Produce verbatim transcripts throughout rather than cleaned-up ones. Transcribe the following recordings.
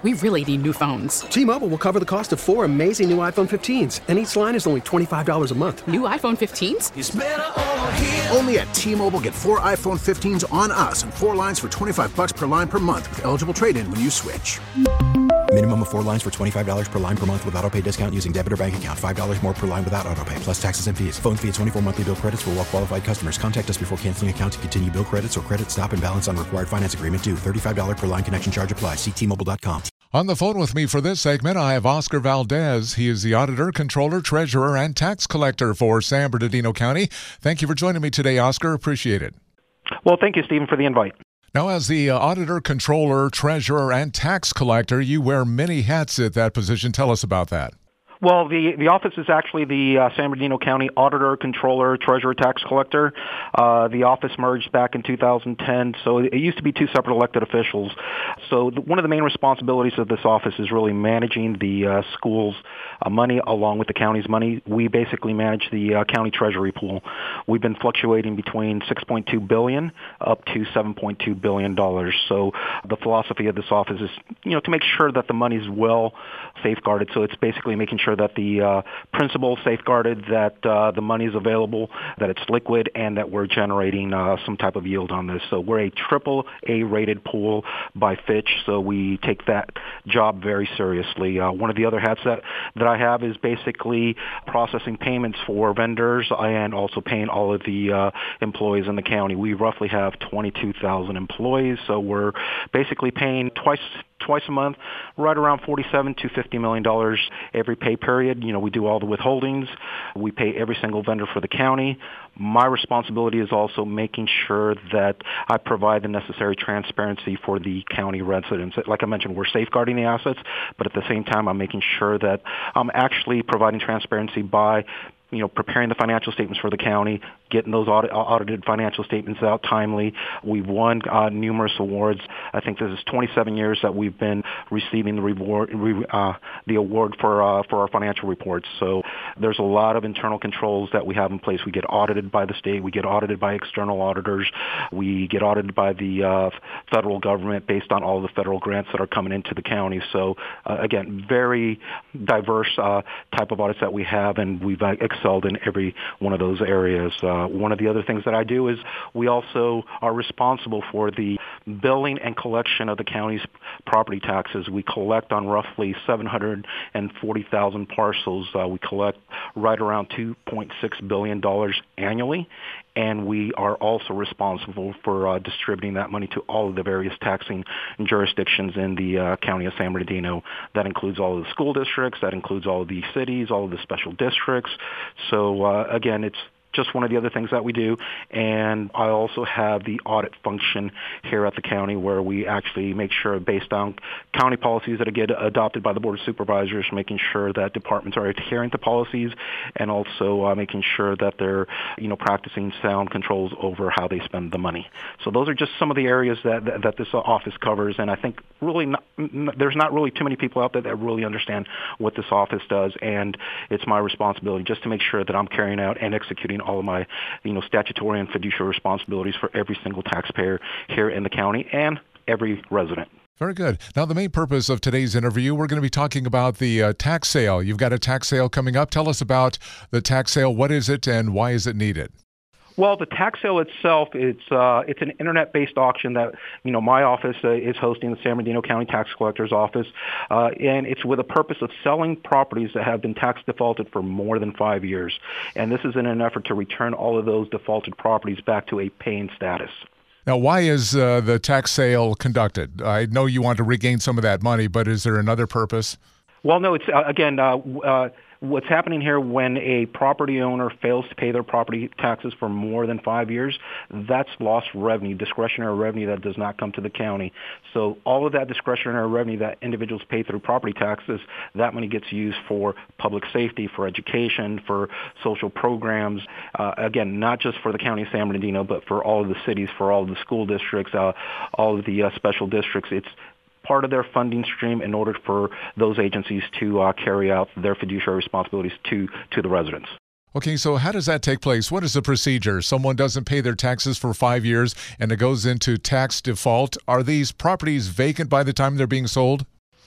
We really need new phones. T-Mobile will cover the cost of four amazing new iPhone fifteens, and each line is only twenty-five dollars a month. New iPhone fifteens? It's better over here. Only at T-Mobile, get four iPhone fifteens on us and four lines for twenty-five dollars per line per month with eligible trade-in when you switch. Minimum of four lines for twenty-five dollars per line per month with autopay discount using debit or bank account. five dollars more per line without autopay, plus taxes and fees. Phone fee at twenty-four monthly bill credits for well-qualified customers. Contact us before canceling account to continue bill credits or credit stop and balance on required finance agreement due. thirty-five dollars per line connection charge applies. See T Mobile dot com. On the phone with me for this segment, I have Oscar Valdez. He is the auditor, controller, treasurer, and tax collector for San Bernardino County. Thank you for joining me today, Oscar. Appreciate it. Well, thank you, Stephen, for the invite. Now, as the uh, auditor, controller, treasurer, and tax collector, you wear many hats at that position. Tell us about that. Well, the, the office is actually the uh, San Bernardino County Auditor, Controller, Treasurer, Tax Collector. Uh, the office merged back in two thousand ten, so it used to be two separate elected officials. So the, one of the main responsibilities of this office is really managing the uh, school's uh, money along with the county's money. We basically manage the uh, county treasury pool. We've been fluctuating between six point two billion dollars up to seven point two billion dollars. So the philosophy of this office is, you know, to make sure that the money is well safeguarded. So it's basically making sure that the uh, principal safeguarded, that uh, the money is available, that it's liquid, and that we're generating uh, some type of yield on this. So we're a triple A rated pool by Fitch, so we take that job very seriously. Uh, one of the other hats that, that I have is basically processing payments for vendors and also paying all of the uh, employees in the county. We roughly have twenty-two thousand employees, so we're basically paying twice twice a month, right around forty-seven to fifty million dollars every pay period. You know, we do all the withholdings. We pay every single vendor for the county. My responsibility is also making sure that I provide the necessary transparency for the county residents. Like I mentioned, we're safeguarding the assets, but at the same time, I'm making sure that I'm actually providing transparency by you know, preparing the financial statements for the county, getting those audit, audited financial statements out timely. We've won uh, numerous awards. I think this is twenty-seven years that we've been receiving the reward, re, uh, the award for uh, for our financial reports. So there's a lot of internal controls that we have in place. We get audited by the state. We get audited by external auditors. We get audited by the uh, federal government based on all the federal grants that are coming into the county. So uh, again, very diverse uh, type of audits that we have, and we've uh, excelled in every one of those areas. Uh, one of the other things that I do is we also are responsible for the billing and collection of the county's property taxes. We collect on roughly seven hundred forty thousand parcels. Uh, we collect right around two point six billion dollars annually, and we are also responsible for uh, distributing that money to all of the various taxing jurisdictions in the uh, county of San Bernardino. That includes all of the school districts, that includes all of the cities, all of the special districts. So uh, again, it's just one of the other things that we do. And I also have the audit function here at the county where we actually make sure, based on county policies that get adopted by the Board of Supervisors, making sure that departments are adhering to policies and also uh, making sure that they're, you know, practicing sound controls over how they spend the money. So those are just some of the areas that, that, that this office covers. And I think really not, there's not really too many people out there that really understand what this office does. And it's my responsibility just to make sure that I'm carrying out and executing all of my, you know, statutory and fiduciary responsibilities for every single taxpayer here in the county and every resident. Very good. Now, the main purpose of today's interview, we're going to be talking about the uh, tax sale. You've got a tax sale coming up. Tell us about the tax sale. What is it and why is it needed? Well, the tax sale itself, it's uh, it's an internet-based auction that, you know, my office uh, is hosting, the San Bernardino County Tax Collector's Office, uh, and it's with a purpose of selling properties that have been tax defaulted for more than five years. And this is in an effort to return all of those defaulted properties back to a paying status. Now, why is uh, the tax sale conducted? I know you want to regain some of that money, but is there another purpose? Well, no, it's, uh, again, uh, uh, what's happening here when a property owner fails to pay their property taxes for more than five years, that's lost revenue, discretionary revenue that does not come to the county. So all of that discretionary revenue that individuals pay through property taxes, that money gets used for public safety, for education, for social programs. Uh, again, not just for the county of San Bernardino, but for all of the cities, for all of the school districts, uh, all of the uh, special districts. It's part of their funding stream in order for those agencies to uh, carry out their fiduciary responsibilities to, to the residents. Okay, so how does that take place? What is the procedure? Someone doesn't pay their taxes for five years and it goes into tax default. Are these properties vacant by the time they're being sold?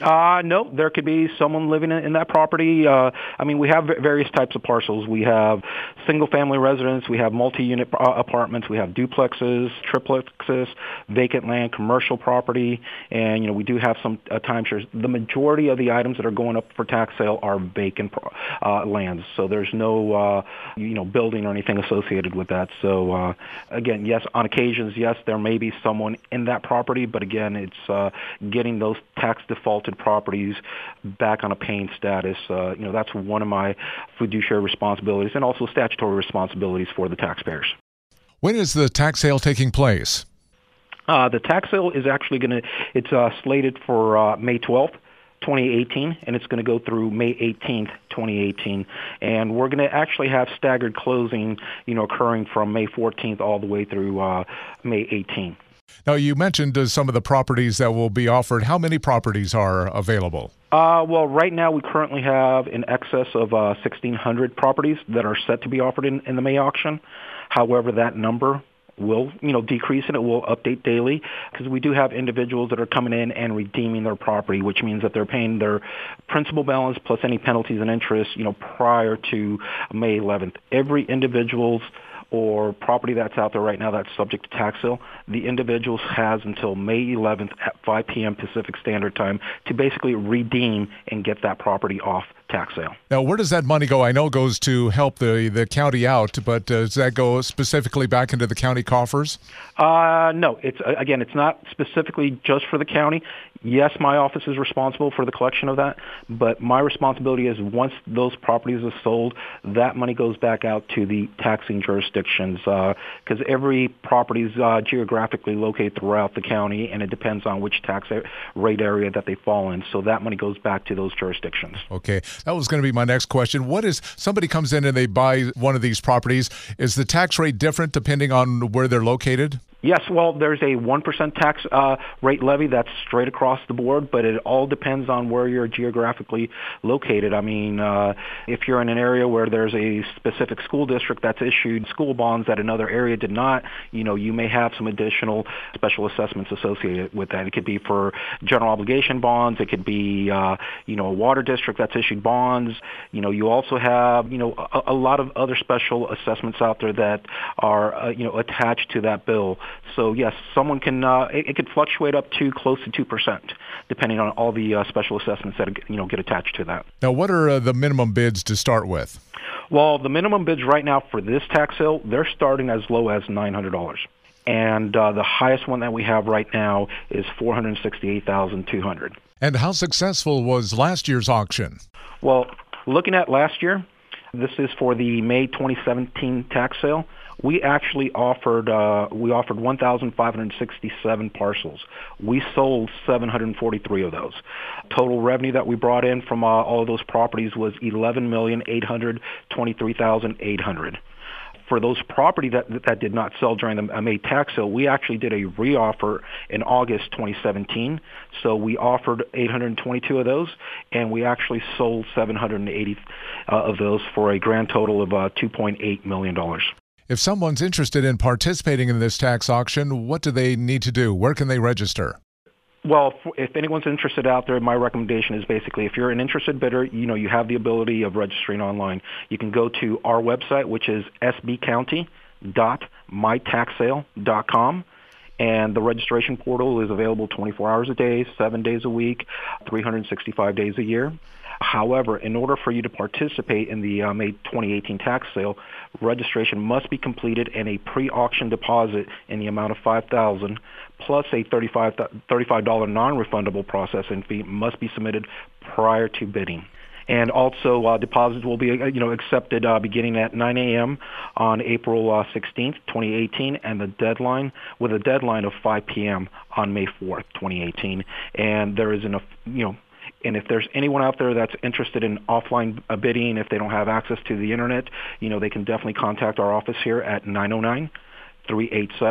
Uh, no, there could be someone living in, in that property. Uh, I mean, we have various types of parcels. We have single-family residents. We have multi-unit uh, apartments. We have duplexes, triplexes, vacant land, commercial property, and, you know, we do have some uh, timeshares. The majority of the items that are going up for tax sale are vacant uh, lands, so there's no, uh, you know, building or anything associated with that. So, uh, again, yes, on occasions, yes, there may be someone in that property, but again, it's uh, getting those tax defaulted properties back on a paying status. Uh, you know, that's one of my fiduciary responsibilities and also statutory responsibilities for the taxpayers. When is the tax sale taking place? Uh, the tax sale is actually going to, it's uh, slated for uh, May twelfth, twenty eighteen, and it's going to go through May eighteenth, twenty eighteen. And we're going to actually have staggered closing, you know, occurring from May fourteenth all the way through uh, May eighteenth. Now, you mentioned uh, some of the properties that will be offered. How many properties are available? Uh, well, right now we currently have in excess of uh, sixteen hundred properties that are set to be offered in, in the May auction. However, that number will, you know, decrease and it will update daily because we do have individuals that are coming in and redeeming their property, which means that they're paying their principal balance plus any penalties and interest, you know, prior to May eleventh. Every individual's or property that's out there right now that's subject to tax sale, the individuals has until May eleventh at five p.m. Pacific Standard Time to basically redeem and get that property off tax sale. Now, where does that money go? I know it goes to help the, the county out, but uh, does that go specifically back into the county coffers? Uh, no. It's uh, again, it's not specifically just for the county. Yes, my office is responsible for the collection of that, but my responsibility is once those properties are sold, that money goes back out to the taxing jurisdictions because uh, every property is uh, geographically located throughout the county, and it depends on which tax rate area that they fall in. So that money goes back to those jurisdictions. Okay. That was going to be my next question. What is, somebody comes in and they buy one of these properties, is the tax rate different depending on where they're located? Yes, well, there's a one percent tax uh, rate levy that's straight across the board, but it all depends on where you're geographically located. I mean, uh, if you're in an area where there's a specific school district that's issued school bonds that another area did not, you know, you may have some additional special assessments associated with that. It could be for general obligation bonds. It could be, uh, you know, a water district that's issued bonds. You know, you also have, you know, a, a lot of other special assessments out there that are, uh, you know, attached to that bill. So, yes, someone can, uh, it, it could fluctuate up to close to two percent, depending on all the uh, special assessments that, you know, get attached to that. Now, what are uh, the minimum bids to start with? Well, the minimum bids right now for this tax sale, they're starting as low as nine hundred dollars. And uh, the highest one that we have right now is four hundred sixty-eight thousand two hundred dollars. And how successful was last year's auction? Well, looking at last year, this is for the May twenty seventeen tax sale. We actually offered uh, we offered one thousand five hundred sixty-seven parcels. We sold seven hundred forty-three of those. Total revenue that we brought in from uh, all of those properties was eleven million eight hundred twenty-three thousand eight hundred. For those property that that did not sell during the May tax sale, we actually did a reoffer in August twenty seventeen. So we offered eight hundred twenty-two of those, and we actually sold seven hundred eighty uh, of those for a grand total of uh, two point eight million dollars. If someone's interested in participating in this tax auction, what do they need to do? Where can they register? Well, if anyone's interested out there, my recommendation is basically if you're an interested bidder, you know, you have the ability of registering online. You can go to our website, which is s b county dot my tax sale dot com. And the registration portal is available twenty-four hours a day, seven days a week, three hundred sixty-five days a year. However, in order for you to participate in the uh, May twenty eighteen tax sale, registration must be completed and a pre-auction deposit in the amount of five thousand dollars plus a thirty-five dollars non-refundable processing fee must be submitted prior to bidding. And also, uh, deposits will be, uh, you know, accepted uh, beginning at nine a.m. on April uh, sixteenth, twenty eighteen, and the deadline with a deadline of five p.m. on May fourth, twenty eighteen. And there is enough, you know. And if there's anyone out there that's interested in offline bidding, if they don't have access to the internet, you know, they can definitely contact our office here at nine oh nine, three eight seven,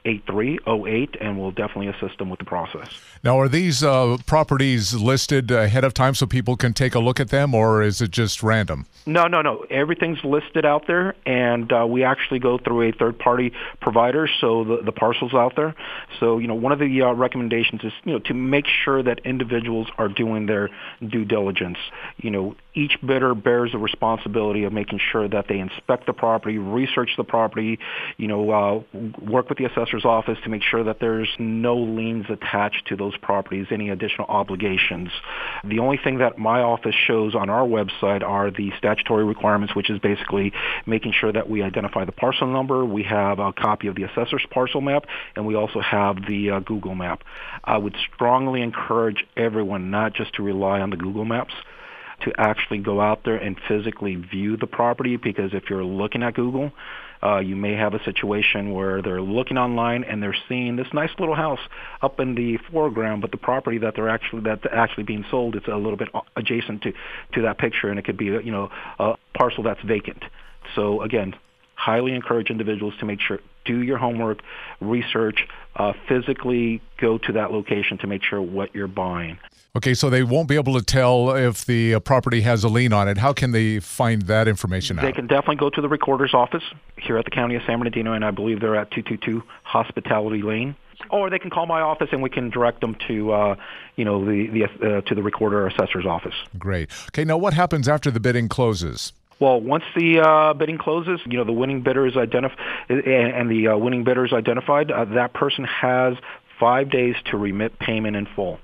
eight three oh eight, and we'll definitely assist them with the process. Now, are these uh, properties listed ahead of time so people can take a look at them, or is it just random? No, no, no. Everything's listed out there, and uh, we actually go through a third-party provider, so the, the parcel's out there. So, you know, one of the uh, recommendations is, you know, to make sure that individuals are doing their due diligence. You know, each bidder bears the responsibility of making sure that they inspect the property, research the property, you know, uh, work with the assessor's office to make sure that there's no liens attached to those properties, any additional obligations. The only thing that my office shows on our website are the statutory requirements, which is basically making sure that we identify the parcel number, we have a copy of the assessor's parcel map, and we also have the uh, Google map. I would strongly encourage everyone not just to rely on the Google maps, to actually go out there and physically view the property, because if you're looking at Google, uh, you may have a situation where they're looking online and they're seeing this nice little house up in the foreground, but the property that they're actually that's actually being sold, it's a little bit adjacent to, to that picture, and it could be, you know, a parcel that's vacant. So again, highly encourage individuals to make sure, do your homework, research, uh, physically go to that location to make sure what you're buying. Okay, so they won't be able to tell if the uh, property has a lien on it. How can they find that information out? They can definitely go to the recorder's office here at the County of San Bernardino, and I believe they're at two two two Hospitality Lane. Or they can call my office, and we can direct them to, uh, you know, the, the uh, to the recorder or assessor's office. Great. Okay, now what happens after the bidding closes? Well, once the uh, bidding closes, you know, the winning bidder is identified, and the uh, winning bidder is identified. Uh, that person has five days to remit payment in full.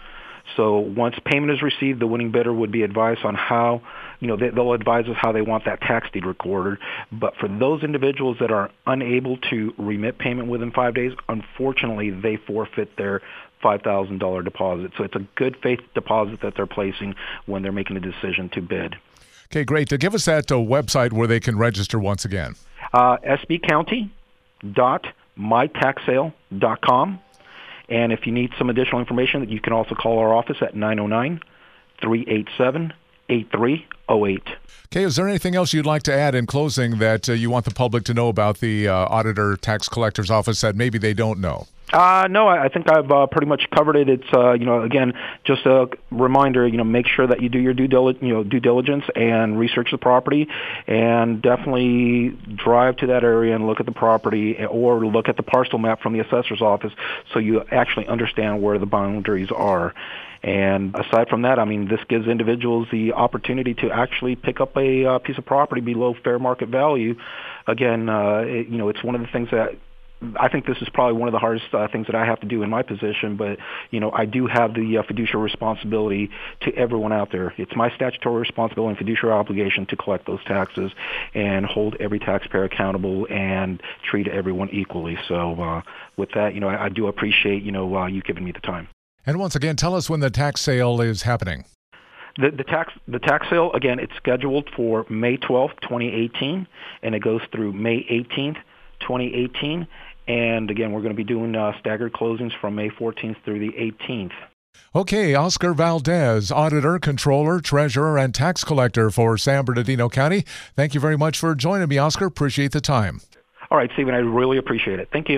So once payment is received, the winning bidder would be advised on how, you know, they, they'll advise us how they want that tax deed recorded. But for those individuals that are unable to remit payment within five days, unfortunately, they forfeit their five thousand dollars deposit. So it's a good faith deposit that they're placing when they're making a decision to bid. Okay, great. To give us that uh, website where they can register once again. Uh, S B county dot my tax sale dot com. And if you need some additional information, you can also call our office at nine oh nine, three eight seven, eight three oh eight. Okay, is there anything else you'd like to add in closing that uh, you want the public to know about the uh, Auditor Tax Collector's Office that maybe they don't know? Uh, no, I think I've uh, pretty much covered it. It's, uh, you know, again, just a reminder, you know, make sure that you do your due, dil- you know, due diligence and research the property, and definitely drive to that area and look at the property, or look at the parcel map from the assessor's office so you actually understand where the boundaries are. And aside from that, I mean, this gives individuals the opportunity to actually pick up a uh, piece of property below fair market value. Again, uh, it, you know, it's one of the things that I think this is probably one of the hardest uh, things that I have to do in my position, but, you know, I do have the uh, fiduciary responsibility to everyone out there. It's my statutory responsibility and fiduciary obligation to collect those taxes and hold every taxpayer accountable and treat everyone equally. So uh, with that, you know, I, I do appreciate, you know, uh, you giving me the time. And once again, tell us when the tax sale is happening. The, the tax the tax sale, again, it's scheduled for May twelfth, twenty eighteen, and it goes through May eighteenth, twenty eighteen. And again, we're going to be doing uh, staggered closings from May fourteenth through the eighteenth. Okay, Oscar Valdez, Auditor, Controller, Treasurer, and Tax Collector for San Bernardino County. Thank you very much for joining me, Oscar. Appreciate the time. All right, Stephen, I really appreciate it. Thank you.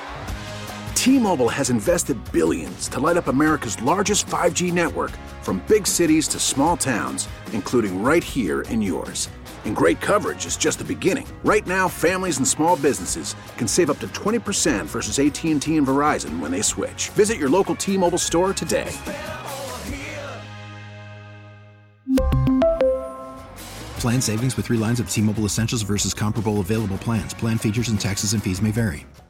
T-Mobile has invested billions to light up America's largest five G network, from big cities to small towns, including right here in yours. And great coverage is just the beginning. Right now, families and small businesses can save up to twenty percent versus A T and T and Verizon when they switch. Visit your local T-Mobile store today. Plan savings with three lines of T-Mobile Essentials versus comparable available plans. Plan features and taxes and fees may vary.